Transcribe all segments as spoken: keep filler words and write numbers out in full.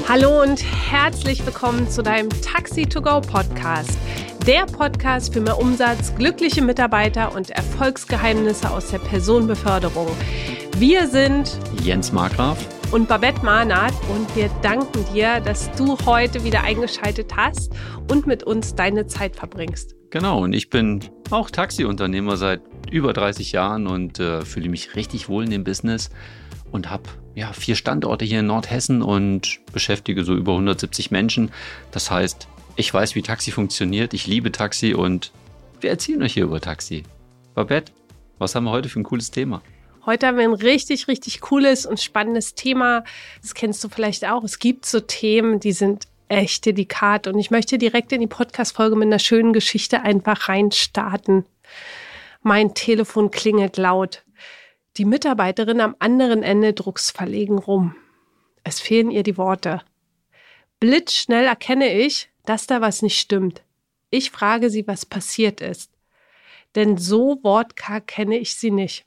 Hallo und herzlich willkommen zu deinem Taxi to go Podcast. Der Podcast für mehr Umsatz, glückliche Mitarbeiter und Erfolgsgeheimnisse aus der Personenbeförderung. Wir sind Jens Markgraf und Babette Mahnert und wir danken dir, dass du heute wieder eingeschaltet hast und mit uns deine Zeit verbringst. Genau, und ich bin auch Taxiunternehmer seit über dreißig Jahren und äh, fühle mich richtig wohl in dem Business und habe ja, vier Standorte hier in Nordhessen und beschäftige so über hundertsiebzig Menschen. Das heißt, ich weiß, wie Taxi funktioniert, ich liebe Taxi und wir erzählen euch hier über Taxi. Babette, was haben wir heute für ein cooles Thema? Heute haben wir ein richtig, richtig cooles und spannendes Thema. Das kennst du vielleicht auch. Es gibt so Themen, die sind echt delikat. Und ich möchte direkt in die Podcast-Folge mit einer schönen Geschichte einfach reinstarten. Mein Telefon klingelt laut. Die Mitarbeiterin am anderen Ende druckst verlegen rum. Es fehlen ihr die Worte. Blitzschnell erkenne ich, dass da was nicht stimmt. Ich frage sie, was passiert ist. Denn so wortkarg kenne ich sie nicht.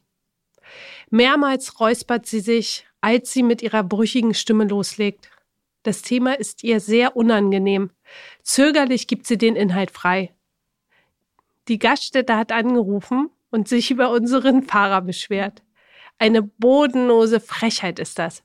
Mehrmals räuspert sie sich, als sie mit ihrer brüchigen Stimme loslegt. Das Thema ist ihr sehr unangenehm. Zögerlich gibt sie den Inhalt frei. Die Gaststätte hat angerufen und sich über unseren Fahrer beschwert. Eine bodenlose Frechheit ist das.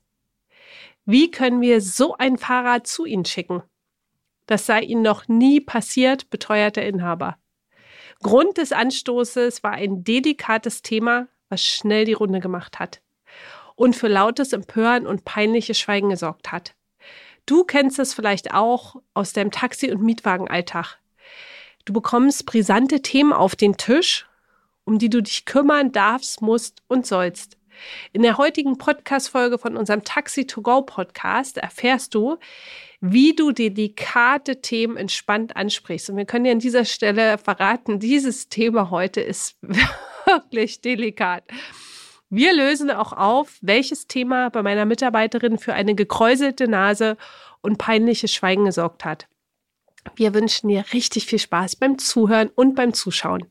Wie können wir so einen Fahrer zu Ihnen schicken? Das sei Ihnen noch nie passiert, beteuert der Inhaber. Grund des Anstoßes war ein delikates Thema, was schnell die Runde gemacht hat und für lautes Empören und peinliches Schweigen gesorgt hat. Du kennst es vielleicht auch aus deinem Taxi- und Mietwagenalltag. Du bekommst brisante Themen auf den Tisch, um die du dich kümmern darfst, musst und sollst. In der heutigen Podcast-Folge von unserem Taxi to go Podcast erfährst du, wie du delikate Themen entspannt ansprichst. Und wir können dir an dieser Stelle verraten, dieses Thema heute ist wirklich delikat. Wir lösen auch auf, welches Thema bei meiner Mitarbeiterin für eine gekräuselte Nase und peinliches Schweigen gesorgt hat. Wir wünschen dir richtig viel Spaß beim Zuhören und beim Zuschauen.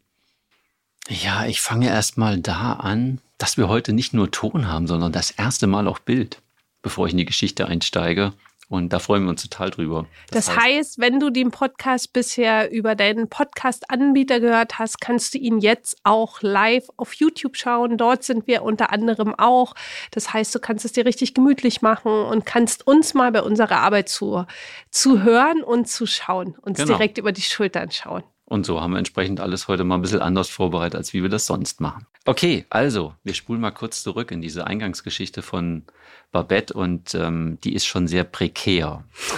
Ja, ich fange erst mal da an, dass wir heute nicht nur Ton haben, sondern das erste Mal auch Bild, bevor ich in die Geschichte einsteige. Und da freuen wir uns total drüber. Das, das heißt, heißt, wenn du den Podcast bisher über deinen Podcast-Anbieter gehört hast, kannst du ihn jetzt auch live auf YouTube schauen. Dort sind wir unter anderem auch. Das heißt, du kannst es dir richtig gemütlich machen und kannst uns mal bei unserer Arbeit zu, zu hören und zu schauen, uns genau. direkt über die Schultern schauen. Und so haben wir entsprechend alles heute mal ein bisschen anders vorbereitet, als wie wir das sonst machen. Okay, also, wir spulen mal kurz zurück in diese Eingangsgeschichte von Babette und ähm, die ist schon sehr prekär.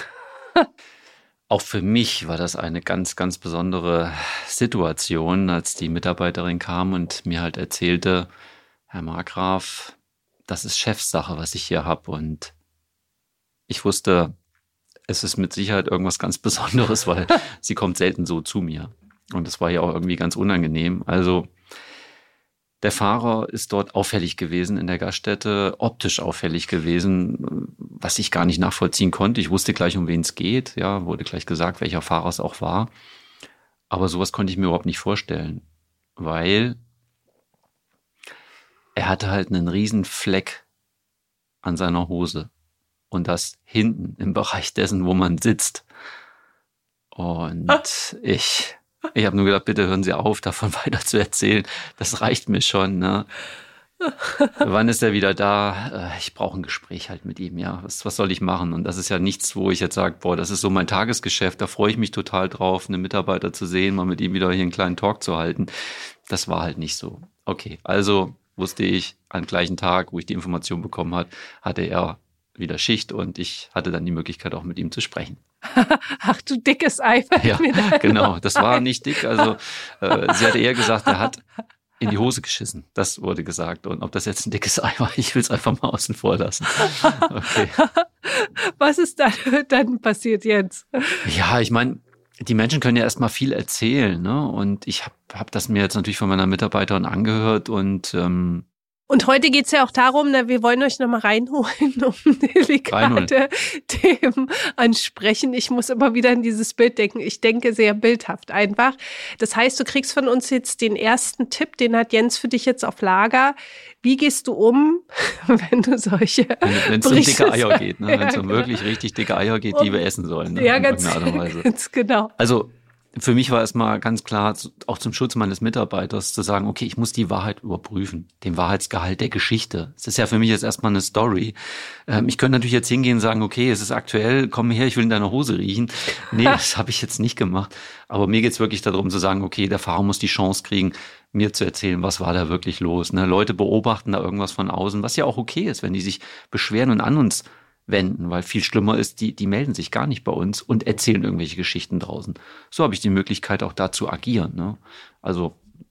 Auch für mich war das eine ganz, ganz besondere Situation, als die Mitarbeiterin kam und mir halt erzählte, Herr Markgraf, das ist Chefsache, was ich hier habe. Und ich wusste, es ist mit Sicherheit irgendwas ganz Besonderes, weil sie kommt selten so zu mir. Und das war ja auch irgendwie ganz unangenehm. Also der Fahrer ist dort auffällig gewesen in der Gaststätte, optisch auffällig gewesen, was ich gar nicht nachvollziehen konnte. Ich wusste gleich, um wen es geht. Ja, wurde gleich gesagt, welcher Fahrer es auch war. Aber sowas konnte ich mir überhaupt nicht vorstellen, weil er hatte halt einen riesen Fleck an seiner Hose. Und das hinten im Bereich dessen, wo man sitzt. Und ah. ich, ich habe nur gedacht, bitte hören Sie auf, davon weiter zu erzählen. Das reicht mir schon. Ne? Wann ist er wieder da? Ich brauche ein Gespräch halt mit ihm. Ja, was, was soll ich machen? Und das ist ja nichts, wo ich jetzt sage, boah, das ist so mein Tagesgeschäft. Da freue ich mich total drauf, einen Mitarbeiter zu sehen, mal mit ihm wieder hier einen kleinen Talk zu halten. Das war halt nicht so. Okay, also wusste ich, am gleichen Tag, wo ich die Information bekommen habe, hatte er wieder Schicht und ich hatte dann die Möglichkeit, auch mit ihm zu sprechen. Ach du dickes Ei. Ja, genau. Das war nicht dick. Also äh, sie hatte eher gesagt, er hat in die Hose geschissen. Das wurde gesagt. Und ob das jetzt ein dickes Ei war, ich will es einfach mal außen vor lassen. Okay. Was ist dann, dann passiert, Jens? Ja, ich meine, die Menschen können ja erstmal viel erzählen. Ne? Und ich habe hab das mir jetzt natürlich von meiner Mitarbeiterin angehört und ähm, Und heute geht es ja auch darum, na, wir wollen euch nochmal reinholen, um delikate Themen ansprechen. Ich muss immer wieder an dieses Bild denken. Ich denke sehr bildhaft einfach. Das heißt, du kriegst von uns jetzt den ersten Tipp, den hat Jens für dich jetzt auf Lager. Wie gehst du um, wenn du solche Wenn es um dicke Eier geht, ne? Wenn es um wirklich richtig dicke Eier geht, die wir essen sollen. Ne? Ja, ganz, ganz genau. Also für mich war erstmal ganz klar, auch zum Schutz meines Mitarbeiters, zu sagen, okay, ich muss die Wahrheit überprüfen, den Wahrheitsgehalt der Geschichte. Das ist ja für mich jetzt erstmal eine Story. Ähm, ich könnte natürlich jetzt hingehen und sagen, okay, es ist aktuell, komm her, ich will in deiner Hose riechen. Nee, das habe ich jetzt nicht gemacht. Aber mir geht's wirklich darum zu sagen, okay, der Fahrer muss die Chance kriegen, mir zu erzählen, was war da wirklich los. Ne? Leute beobachten da irgendwas von außen, was ja auch okay ist, wenn die sich beschweren und an uns wenden, weil viel schlimmer ist, die, die melden sich gar nicht bei uns und erzählen irgendwelche Geschichten draußen. So habe ich die Möglichkeit, auch da zu agieren. Ne? Also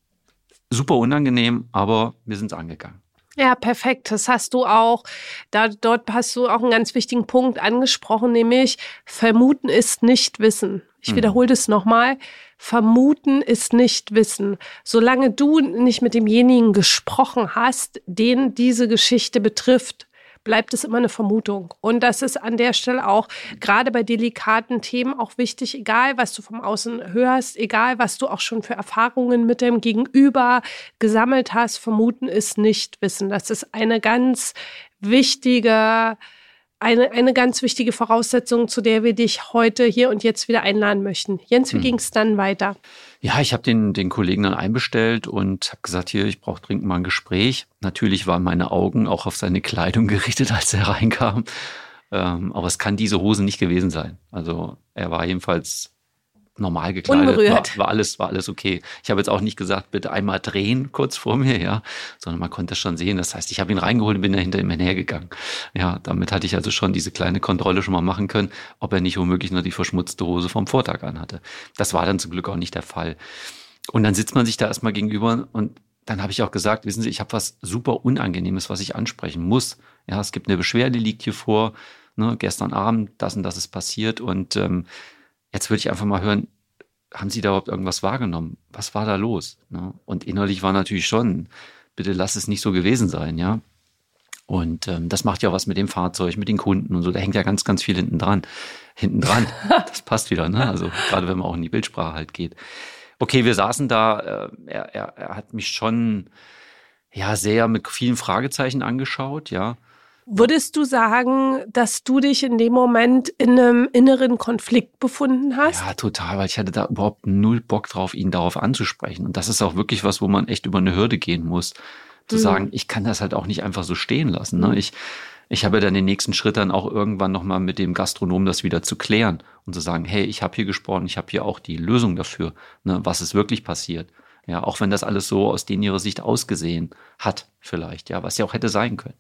super unangenehm, aber wir sind es angegangen. Ja, perfekt. Das hast du auch, da, dort hast du auch einen ganz wichtigen Punkt angesprochen, nämlich vermuten ist nicht wissen. Ich mhm. wiederhole das nochmal. Vermuten ist nicht wissen. Solange du nicht mit demjenigen gesprochen hast, den diese Geschichte betrifft, bleibt es immer eine Vermutung. Und das ist an der Stelle auch gerade bei delikaten Themen auch wichtig, egal was du vom Außen hörst, egal was du auch schon für Erfahrungen mit dem Gegenüber gesammelt hast, vermuten ist nicht wissen. Das ist eine ganz wichtige, eine, eine ganz wichtige Voraussetzung, zu der wir dich heute hier und jetzt wieder einladen möchten. Jens, wie hm. ging es dann weiter? Ja, ich habe den, den Kollegen dann einbestellt und habe gesagt, hier, ich brauche dringend mal ein Gespräch. Natürlich waren meine Augen auch auf seine Kleidung gerichtet, als er reinkam. Ähm, aber es kann diese Hose nicht gewesen sein. Also er war jedenfalls normal gekleidet. Unberührt. War, war alles, war alles okay. Ich habe jetzt auch nicht gesagt, bitte einmal drehen kurz vor mir, ja, sondern man konnte es schon sehen. Das heißt, ich habe ihn reingeholt und bin da hinter ihm hergegangen. Ja, damit hatte ich also schon diese kleine Kontrolle schon mal machen können, ob er nicht womöglich nur die verschmutzte Hose vom Vortag anhatte. Das war dann zum Glück auch nicht der Fall. Und dann sitzt man sich da erstmal gegenüber und dann habe ich auch gesagt, wissen Sie, ich habe was super Unangenehmes, was ich ansprechen muss. Ja, es gibt eine Beschwerde, liegt hier vor, ne, gestern Abend, das und das ist passiert und ähm, jetzt würde ich einfach mal hören, haben Sie da überhaupt irgendwas wahrgenommen? Was war da los? Ne? Und innerlich war natürlich schon, bitte lass es nicht so gewesen sein, ja. Und ähm, das macht ja was mit dem Fahrzeug, mit den Kunden und so. Da hängt ja ganz, ganz viel hinten dran. Hinten dran. Das passt wieder, ne? Also gerade wenn man auch in die Bildsprache halt geht. Okay, wir saßen da. Äh, er, er, er hat mich schon ja sehr mit vielen Fragezeichen angeschaut, ja. Würdest du sagen, dass du dich in dem Moment in einem inneren Konflikt befunden hast? Ja, total, weil ich hatte da überhaupt null Bock drauf, ihn darauf anzusprechen. Und das ist auch wirklich was, wo man echt über eine Hürde gehen muss. Zu mhm. sagen, ich kann das halt auch nicht einfach so stehen lassen. Ne? Ich, ich habe ja dann den nächsten Schritt dann auch irgendwann nochmal mit dem Gastronomen das wieder zu klären und zu sagen, hey, ich habe hier gesprochen, ich habe hier auch die Lösung dafür, ne, was ist wirklich passiert. Ja, auch wenn das alles so aus denen ihrer Sicht ausgesehen hat vielleicht, ja, was ja auch hätte sein können.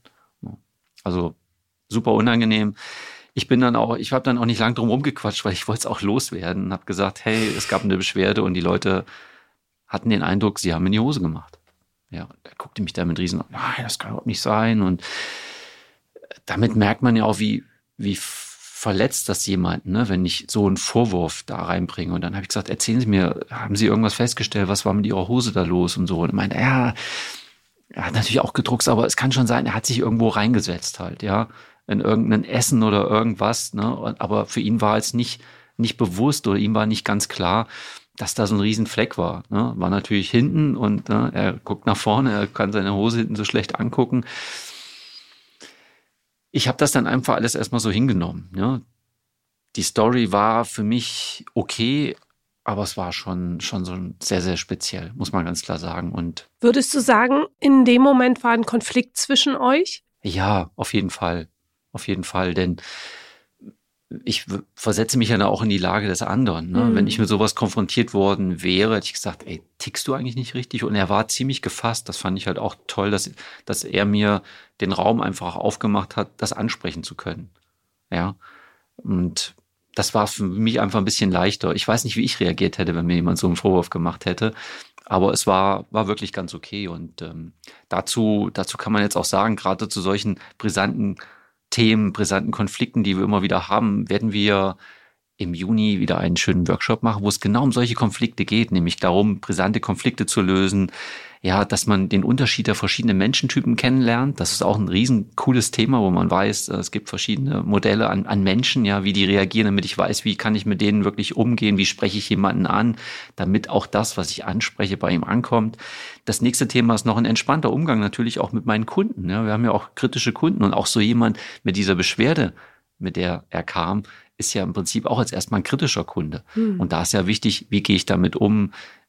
Also super unangenehm. Ich bin dann auch, ich habe dann auch nicht lang drum rumgequatscht, weil ich wollte es auch loswerden und habe gesagt, hey, es gab eine Beschwerde und die Leute hatten den Eindruck, sie haben in die Hose gemacht. Ja, er guckte mich da mit riesen, nein, das kann überhaupt nicht sein. Und damit merkt man ja auch, wie, wie verletzt das jemanden, ne, wenn ich so einen Vorwurf da reinbringe. Und dann habe ich gesagt, erzählen Sie mir, haben Sie irgendwas festgestellt, was war mit Ihrer Hose da los und so. Und er meinte, ja, er hat natürlich auch gedruckst, aber es kann schon sein, er hat sich irgendwo reingesetzt halt, ja, in irgendein Essen oder irgendwas, ne, aber für ihn war es nicht, nicht bewusst oder ihm war nicht ganz klar, dass da so ein riesen Fleck war, ne, war natürlich hinten und ne, er guckt nach vorne, er kann seine Hose hinten so schlecht angucken. Ich habe das dann einfach alles erstmal so hingenommen, ne. Die Story war für mich okay, aber es war schon, schon so sehr, sehr speziell, muss man ganz klar sagen. Und würdest du sagen, in dem Moment war ein Konflikt zwischen euch? Ja, auf jeden Fall. Auf jeden Fall. Denn ich versetze mich ja auch in die Lage des anderen. Ne? Mhm. Wenn ich mit sowas konfrontiert worden wäre, hätte ich gesagt, ey, tickst du eigentlich nicht richtig? Und er war ziemlich gefasst. Das fand ich halt auch toll, dass, dass er mir den Raum einfach aufgemacht hat, das ansprechen zu können. Ja. Und das war für mich einfach ein bisschen leichter. Ich weiß nicht, wie ich reagiert hätte, wenn mir jemand so einen Vorwurf gemacht hätte. Aber es war, war wirklich ganz okay. Und ähm, dazu, dazu kann man jetzt auch sagen, gerade zu solchen brisanten Themen, brisanten Konflikten, die wir immer wieder haben, werden wir im Juni wieder einen schönen Workshop mache, wo es genau um solche Konflikte geht, nämlich darum, brisante Konflikte zu lösen. Ja, dass man den Unterschied der verschiedenen Menschentypen kennenlernt. Das ist auch ein riesen cooles Thema, wo man weiß, es gibt verschiedene Modelle an, an Menschen, ja, wie die reagieren, damit ich weiß, wie kann ich mit denen wirklich umgehen, wie spreche ich jemanden an, damit auch das, was ich anspreche, bei ihm ankommt. Das nächste Thema ist noch ein entspannter Umgang natürlich auch mit meinen Kunden. Ja, wir haben ja auch kritische Kunden und auch so jemand mit dieser Beschwerde, mit der er kam, ist ja im Prinzip auch als erstmal ein kritischer Kunde. Hm. Und da ist ja wichtig, wie gehe ich damit um?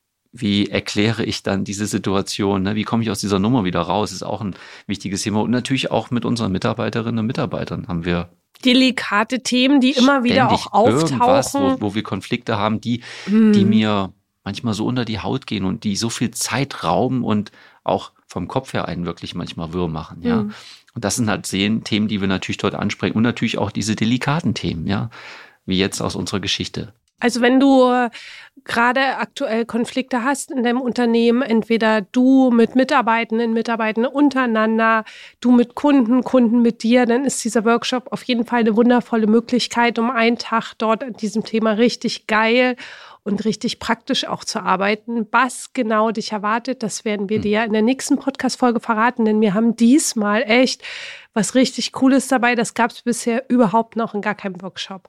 Wie erkläre ich dann diese Situation? Ne? Wie komme ich aus dieser Nummer wieder raus? Ist auch ein wichtiges Thema. Und natürlich auch mit unseren Mitarbeiterinnen und Mitarbeitern haben wir delikate Themen, die immer wieder auch auftauchen. Wo, wo wir Konflikte haben, die, hm. die mir manchmal so unter die Haut gehen und die so viel Zeit rauben und auch vom Kopf her einen wirklich manchmal wirr machen. Ja? Hm. Und das sind halt Themen, die wir natürlich dort ansprechen. Und natürlich auch diese delikaten Themen, ja, wie jetzt aus unserer Geschichte. Also wenn du gerade aktuell Konflikte hast in deinem Unternehmen, entweder du mit Mitarbeitenden, Mitarbeitenden untereinander, du mit Kunden, Kunden mit dir, dann ist dieser Workshop auf jeden Fall eine wundervolle Möglichkeit, um einen Tag dort an diesem Thema richtig geil und richtig praktisch auch zu arbeiten. Was genau dich erwartet, das werden wir dir in der nächsten Podcast-Folge verraten, denn wir haben diesmal echt was richtig Cooles dabei. Das gab es bisher überhaupt noch in gar keinem Workshop.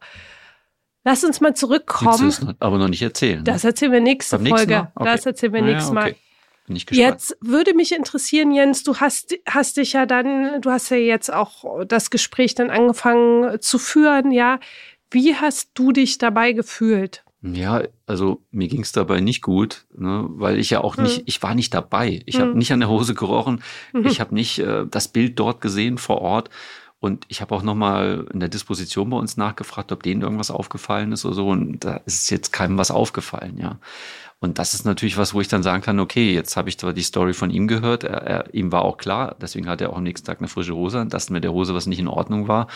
Lass uns mal zurückkommen. Willst du es aber noch nicht erzählen? Ne? Das erzählen wir nächste Folge. Okay. Das erzählen wir naja, nächstes Mal. Okay. Bin ich gespannt. Jetzt würde mich interessieren, Jens, du hast, hast dich ja dann, du hast ja jetzt auch das Gespräch dann angefangen zu führen, ja. Wie hast du dich dabei gefühlt? Ja, also mir ging es dabei nicht gut, ne, weil ich ja auch nicht, hm. ich war nicht dabei. Ich hm. habe nicht an der Hose gerochen. Mhm. Ich habe nicht äh, das Bild dort gesehen vor Ort. Und ich habe auch nochmal in der Disposition bei uns nachgefragt, ob denen irgendwas aufgefallen ist oder so. Und da ist jetzt keinem was aufgefallen, ja. Und das ist natürlich was, wo ich dann sagen kann, okay, jetzt habe ich zwar die Story von ihm gehört, er, er, ihm war auch klar, deswegen hat er auch am nächsten Tag eine frische Hose an, dass mit der Hose was nicht in Ordnung war.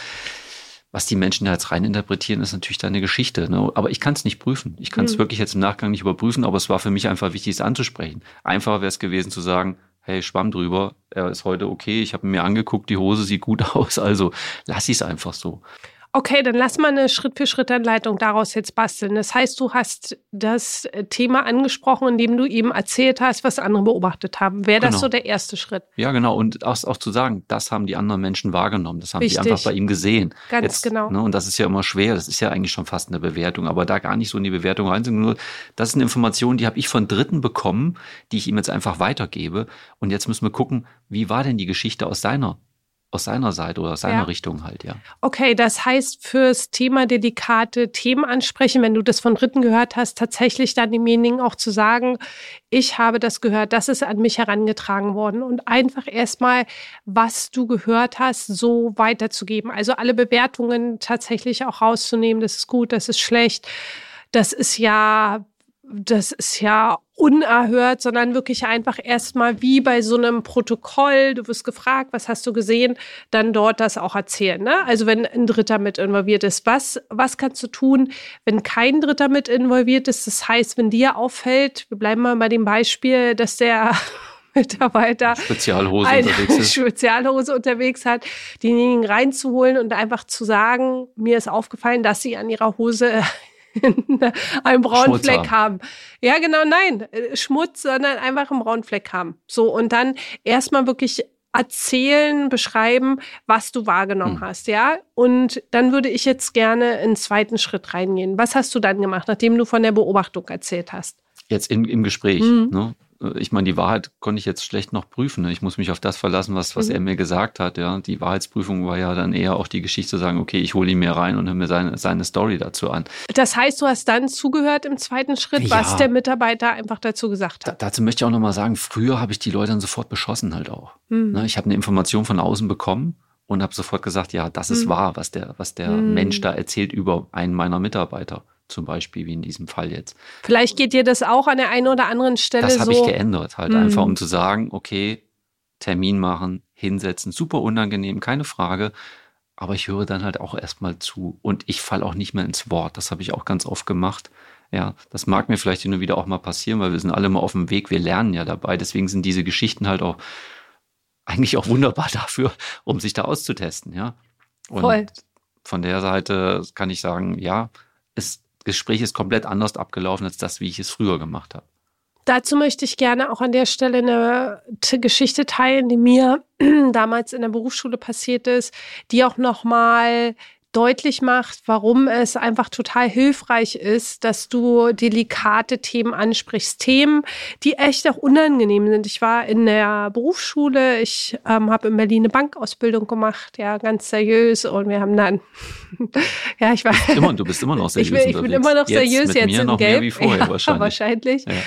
Was die Menschen da jetzt reininterpretieren, ist natürlich deine Geschichte. Ne? Aber ich kann es nicht prüfen. Ich kann es mhm. wirklich jetzt im Nachgang nicht überprüfen, aber es war für mich einfach wichtig, es anzusprechen. Einfacher wäre es gewesen zu sagen, hey, Schwamm drüber, er ist heute okay, ich habe ihn mir angeguckt, die Hose sieht gut aus, also lass ich es einfach so. Okay, dann lass mal eine Schritt-für-Schritt-Anleitung daraus jetzt basteln. Das heißt, du hast das Thema angesprochen, indem du eben erzählt hast, was andere beobachtet haben. Wäre das genau. so der erste Schritt? Ja, genau. Und auch, auch zu sagen, das haben die anderen Menschen wahrgenommen. Das haben Richtig. die einfach bei ihm gesehen. Ganz jetzt, genau. Ne, und das ist ja immer schwer. Das ist ja eigentlich schon fast eine Bewertung. Aber da gar nicht so in die Bewertung reinzugehen. Nur, das ist eine Information, die habe ich von Dritten bekommen, die ich ihm jetzt einfach weitergebe. Und jetzt müssen wir gucken, wie war denn die Geschichte aus seiner Aus seiner Seite oder aus seiner ja. Richtung halt, ja. Okay, das heißt, fürs Thema delikate Themen ansprechen, wenn du das von Dritten gehört hast, tatsächlich dann demjenigen auch zu sagen, ich habe das gehört, das ist an mich herangetragen worden und einfach erstmal, was du gehört hast, so weiterzugeben. Also alle Bewertungen tatsächlich auch rauszunehmen, das ist gut, das ist schlecht, das ist ja... Das ist ja unerhört, sondern wirklich einfach erstmal wie bei so einem Protokoll, du wirst gefragt, was hast du gesehen, dann dort das auch erzählen. Ne? Also wenn ein Dritter mit involviert ist, was, was kannst du tun, wenn kein Dritter mit involviert ist? Das heißt, wenn dir auffällt, wir bleiben mal bei dem Beispiel, dass der Mitarbeiter Spezialhose eine unterwegs ist. Spezialhose unterwegs hat, denjenigen reinzuholen und einfach zu sagen, mir ist aufgefallen, dass sie an ihrer Hose einen braunen Schmutz Fleck haben. haben. Ja, genau, nein, Schmutz, sondern einfach einen braunen Fleck haben. So, und dann erstmal wirklich erzählen, beschreiben, was du wahrgenommen hm. hast, ja. Und dann würde ich jetzt gerne in den zweiten Schritt reingehen. Was hast du dann gemacht, nachdem du von der Beobachtung erzählt hast? Jetzt im, im Gespräch, Mhm. ne? Ich meine, die Wahrheit konnte ich jetzt schlecht noch prüfen. Ne? Ich muss mich auf das verlassen, was, was Mhm. er mir gesagt hat. Ja, die Wahrheitsprüfung war ja dann eher auch die Geschichte zu sagen, okay, ich hole ihn mir rein und höre mir seine, seine Story dazu an. Das heißt, du hast dann zugehört im zweiten Schritt, Ja. was der Mitarbeiter einfach dazu gesagt Da, hat. dazu möchte ich auch nochmal sagen, früher habe ich die Leute dann sofort beschossen halt auch. Mhm. Ne? Ich habe eine Information von außen bekommen und habe sofort gesagt, ja, das ist Mhm. wahr, was der, was der Mhm. Mensch da erzählt über einen meiner Mitarbeiter. Zum Beispiel, wie in diesem Fall jetzt. Vielleicht geht dir das auch an der einen oder anderen Stelle Das so. habe ich geändert, halt Mhm. einfach, um zu sagen, okay, Termin machen, hinsetzen, super unangenehm, keine Frage. Aber ich höre dann halt auch erstmal zu und ich falle auch nicht mehr ins Wort. Das habe ich auch ganz oft gemacht. Ja, das mag mir vielleicht hin und wieder auch mal passieren, weil wir sind alle mal auf dem Weg, wir lernen ja dabei. Deswegen sind diese Geschichten halt auch eigentlich auch wunderbar dafür, um sich da auszutesten, ja. Und Voll. von der Seite kann ich sagen, ja, das Gespräch ist komplett anders abgelaufen als das, wie ich es früher gemacht habe. Dazu möchte ich gerne auch an der Stelle eine T- Geschichte teilen, die mir damals in der Berufsschule passiert ist, die auch nochmal deutlich macht, warum es einfach total hilfreich ist, dass du delikate Themen ansprichst. Themen, die echt auch unangenehm sind. Ich war in der Berufsschule, ich ähm, habe in Berlin eine Bankausbildung gemacht, ja, ganz seriös. Und wir haben dann, ja, ich war... Immer, du bist immer noch seriös ich bin, ich bin immer noch seriös, jetzt, jetzt mit mir in noch Gelb. Mehr wie vorher ja, wahrscheinlich. wahrscheinlich. Ja.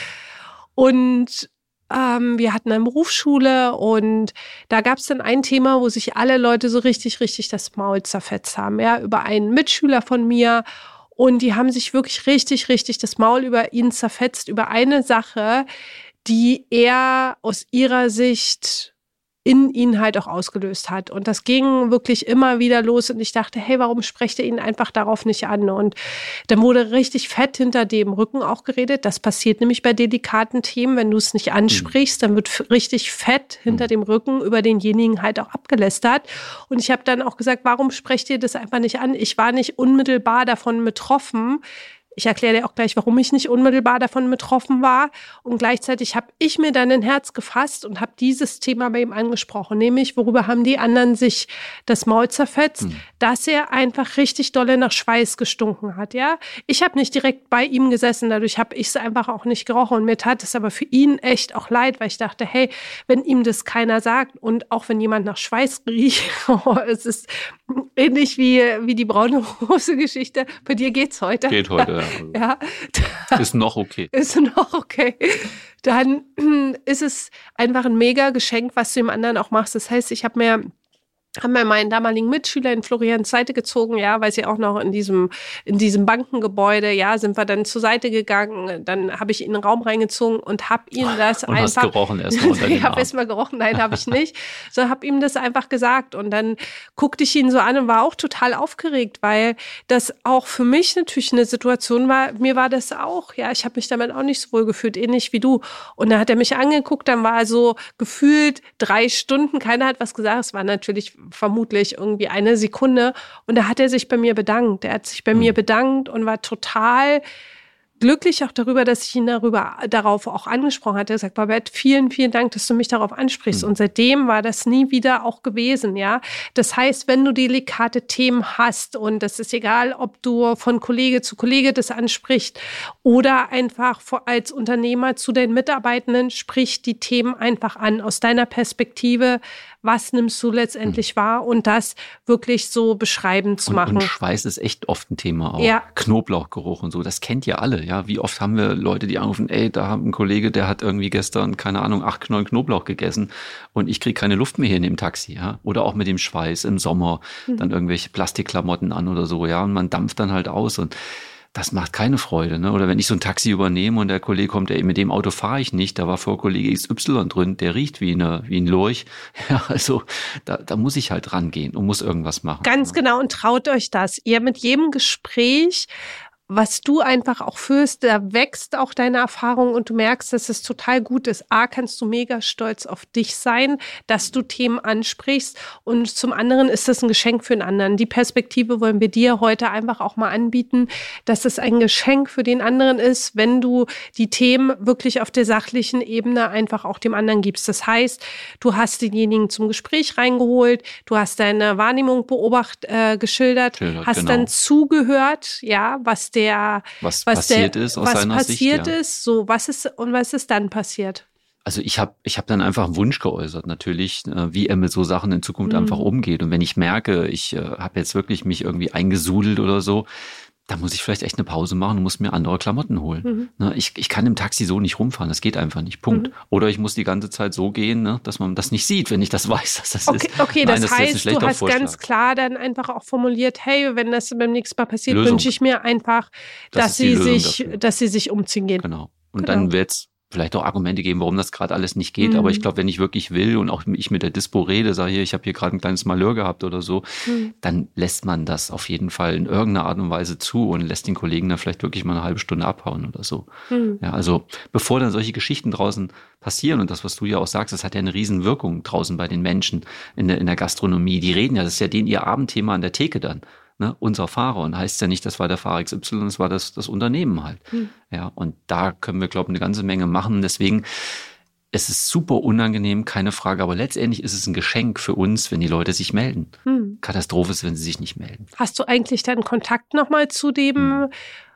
Und ähm, wir hatten eine Berufsschule und da gab es dann ein Thema, wo sich alle Leute so richtig, richtig das Maul zerfetzt haben, ja, über einen Mitschüler von mir. Und die haben sich wirklich richtig, richtig das Maul über ihn zerfetzt, über eine Sache, die er aus ihrer Sicht in ihn halt auch ausgelöst hat. Und das ging wirklich immer wieder los. Und ich dachte, hey, warum sprecht ihr ihn einfach darauf nicht an? Und dann wurde richtig fett hinter dem Rücken auch geredet. Das passiert nämlich bei delikaten Themen. Wenn du es nicht ansprichst, dann wird f- richtig fett hinter dem Rücken über denjenigen halt auch abgelästert. Und ich habe dann auch gesagt, warum sprecht ihr das einfach nicht an? Ich war nicht unmittelbar davon betroffen. Ich erkläre dir auch gleich, warum ich nicht unmittelbar davon betroffen war. Und gleichzeitig habe ich mir dann ein Herz gefasst und habe dieses Thema bei ihm angesprochen. Nämlich, worüber haben die anderen sich das Maul zerfetzt, hm. dass er einfach richtig dolle nach Schweiß gestunken hat. Ja, ich habe nicht direkt bei ihm gesessen, dadurch habe ich es einfach auch nicht gerochen. Und mir tat es aber für ihn echt auch leid, weil ich dachte, hey, wenn ihm das keiner sagt und auch wenn jemand nach Schweiß riecht, oh, es ist ähnlich wie, wie die braune Hose-Geschichte. Bei dir geht's heute. Geht heute, ja. Ja. Ist noch okay. Ist noch okay. Dann ist es einfach ein mega Geschenk, was du dem anderen auch machst. Das heißt, ich habe mir haben wir meinen damaligen Mitschüler in Florians Seite gezogen, ja, weil sie auch noch in diesem in diesem Bankengebäude, ja, sind wir dann zur Seite gegangen, dann habe ich ihn in den Raum reingezogen und habe ihm das und einfach... hast gerochen erstmal unter den Ich habe Arm. erstmal gerochen, nein, habe ich nicht, so habe ihm das einfach gesagt und dann guckte ich ihn so an und war auch total aufgeregt, weil das auch für mich natürlich eine Situation war, mir war das auch, ja, ich habe mich damit auch nicht so wohl gefühlt, ähnlich wie du und dann hat er mich angeguckt, dann war er so gefühlt drei Stunden, keiner hat was gesagt, es war natürlich vermutlich irgendwie eine Sekunde. Und da hat er sich bei mir bedankt. Er hat sich bei mhm. mir bedankt und war total glücklich auch darüber, dass ich ihn darüber, darauf auch angesprochen hatte. Er hat gesagt, Babette, vielen, vielen Dank, dass du mich darauf ansprichst. Mhm. Und seitdem war das nie wieder auch gewesen, ja. Das heißt, wenn du delikate Themen hast und das ist egal, ob du von Kollege zu Kollege das ansprichst oder einfach als Unternehmer zu den Mitarbeitenden, sprich die Themen einfach an. Aus deiner Perspektive, was nimmst du letztendlich mhm. wahr und das wirklich so beschreibend zu und, machen. Und Schweiß ist echt oft ein Thema auch. Ja. Knoblauchgeruch und so, das kennt ihr alle, ja. Wie oft haben wir Leute, die anrufen, ey, da haben ein Kollege, der hat irgendwie gestern, keine Ahnung, acht Knollen Knoblauch gegessen und ich kriege keine Luft mehr hier in dem Taxi, ja. Oder auch mit dem Schweiß im Sommer, mhm. dann irgendwelche Plastikklamotten an oder so, ja. Und man dampft dann halt aus und das macht keine Freude, ne? Oder wenn ich so ein Taxi übernehme und der Kollege kommt, ey, mit dem Auto fahre ich nicht, da war vor Kollege X Y drin, der riecht wie eine, wie ein Lurch. Ja, also da, da muss ich halt rangehen und muss irgendwas machen. Ganz ja. genau, und traut euch das. Ihr mit jedem Gespräch, was du einfach auch führst, da wächst auch deine Erfahrung und du merkst, dass es total gut ist. A, kannst du mega stolz auf dich sein, dass du Themen ansprichst und zum anderen ist das ein Geschenk für den anderen. Die Perspektive wollen wir dir heute einfach auch mal anbieten, dass es ein Geschenk für den anderen ist, wenn du die Themen wirklich auf der sachlichen Ebene einfach auch dem anderen gibst. Das heißt, du hast denjenigen zum Gespräch reingeholt, du hast deine Wahrnehmung beobachtet, äh, geschildert, Schildert, hast genau. dann zugehört, ja, was der, was, was passiert der, ist aus was seiner passiert Sicht, ja. ist, so was ist und was ist dann passiert? Also ich habe ich hab dann einfach einen Wunsch geäußert, natürlich, wie er mit so Sachen in Zukunft mhm. einfach umgeht. Und wenn ich merke, ich äh, habe jetzt wirklich mich irgendwie eingesudelt oder so, da muss ich vielleicht echt eine Pause machen und muss mir andere Klamotten holen. Mhm. Ne, ich, ich kann im Taxi so nicht rumfahren, das geht einfach nicht, Punkt. Mhm. Oder ich muss die ganze Zeit so gehen, ne, dass man das nicht sieht, wenn ich das weiß, dass das okay, ist. Okay, Nein, das, das heißt, du hast Vorschlag. ganz klar dann einfach auch formuliert, hey, wenn das beim nächsten Mal passiert, Lösung. wünsche ich mir einfach, das dass sie sich, dafür. dass sie sich umziehen gehen. Genau. Und genau. dann wird's vielleicht auch Argumente geben, warum das gerade alles nicht geht. Mhm. Aber ich glaube, wenn ich wirklich will und auch ich mit der Dispo rede, sage hier, ich habe hier gerade ein kleines Malheur gehabt oder so, mhm. dann lässt man das auf jeden Fall in irgendeiner Art und Weise zu und lässt den Kollegen dann vielleicht wirklich mal eine halbe Stunde abhauen oder so. Mhm. Ja, also bevor dann solche Geschichten draußen passieren und das, was du ja auch sagst, das hat ja eine Riesenwirkung draußen bei den Menschen in der, in der Gastronomie. Die reden ja, das ist ja denen ihr Abendthema an der Theke dann. ne, unser Fahrer. Und heißt ja nicht, das war der Fahrer X Y, das war das, das Unternehmen halt. Hm. Ja, und da können wir, glaube ich, eine ganze Menge machen. Deswegen, es ist super unangenehm, keine Frage. Aber letztendlich ist es ein Geschenk für uns, wenn die Leute sich melden. Hm. Katastrophe ist, wenn sie sich nicht melden. Hast du eigentlich dann Kontakt nochmal zu dem... Hm.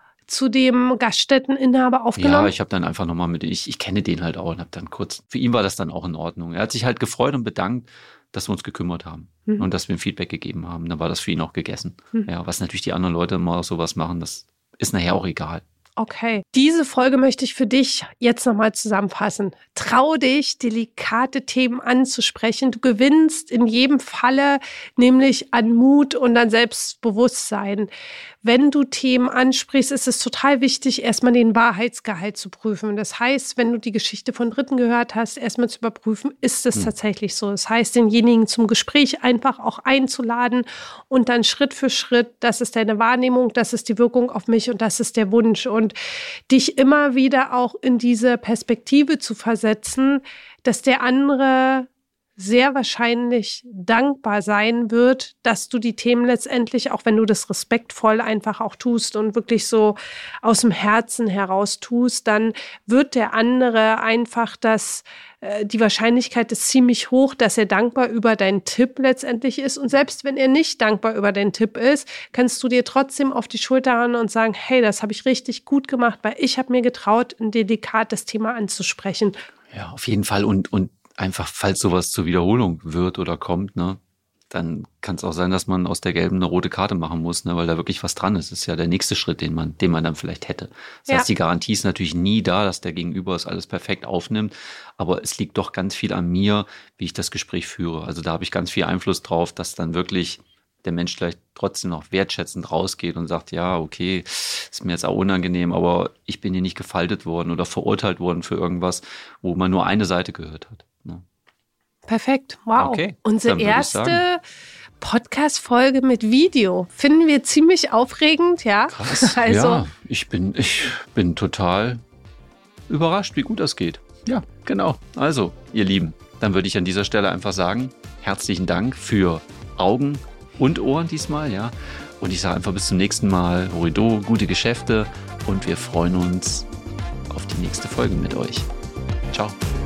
zu dem Gaststätteninhaber aufgenommen? Ja, ich habe dann einfach nochmal mit, ich, ich kenne den halt auch und habe dann kurz, für ihn war das dann auch in Ordnung. Er hat sich halt gefreut und bedankt, dass wir uns gekümmert haben mhm. und dass wir ihm Feedback gegeben haben. Dann war das für ihn auch gegessen. Mhm. Ja, was natürlich die anderen Leute mal sowas machen, das ist nachher auch egal. Okay, diese Folge möchte ich für dich jetzt nochmal zusammenfassen. Trau dich, delikate Themen anzusprechen. Du gewinnst in jedem Falle nämlich an Mut und an Selbstbewusstsein. Wenn du Themen ansprichst, ist es total wichtig, erstmal den Wahrheitsgehalt zu prüfen. Das heißt, wenn du die Geschichte von Dritten gehört hast, erstmal zu überprüfen, ist es hm. tatsächlich so. Das heißt, denjenigen zum Gespräch einfach auch einzuladen und dann Schritt für Schritt, das ist deine Wahrnehmung, das ist die Wirkung auf mich und das ist der Wunsch. Und dich immer wieder auch in diese Perspektive zu versetzen, dass der andere sehr wahrscheinlich dankbar sein wird, dass du die Themen letztendlich, auch wenn du das respektvoll einfach auch tust und wirklich so aus dem Herzen heraus tust, dann wird der andere einfach das, äh, die Wahrscheinlichkeit ist ziemlich hoch, dass er dankbar über deinen Tipp letztendlich ist. Und selbst wenn er nicht dankbar über deinen Tipp ist, kannst du dir trotzdem auf die Schulter hauen und sagen, hey, das habe ich richtig gut gemacht, weil ich habe mir getraut, ein delikates Thema anzusprechen. Ja, auf jeden Fall. Und, und einfach, falls sowas zur Wiederholung wird oder kommt, ne, dann kann es auch sein, dass man aus der gelben eine rote Karte machen muss, ne, weil da wirklich was dran ist. Das ist ja der nächste Schritt, den man, den man dann vielleicht hätte. Das ja. heißt, die Garantie ist natürlich nie da, dass der Gegenüber es alles perfekt aufnimmt, aber es liegt doch ganz viel an mir, wie ich das Gespräch führe. Also da habe ich ganz viel Einfluss drauf, dass dann wirklich der Mensch vielleicht trotzdem noch wertschätzend rausgeht und sagt, ja, okay, ist mir jetzt auch unangenehm, aber ich bin hier nicht gefaltet worden oder verurteilt worden für irgendwas, wo man nur eine Seite gehört hat. Ne? Perfekt, wow. Okay, unsere erste Podcast-Folge mit Video. Finden wir ziemlich aufregend, ja? Krass, also, ja, ich bin, ich bin total überrascht, wie gut das geht. Ja, genau. Also, ihr Lieben, dann würde ich an dieser Stelle einfach sagen, herzlichen Dank für Augen und Ohren diesmal, ja. Und ich sage einfach bis zum nächsten Mal. Horido, gute Geschäfte und wir freuen uns auf die nächste Folge mit euch. Ciao.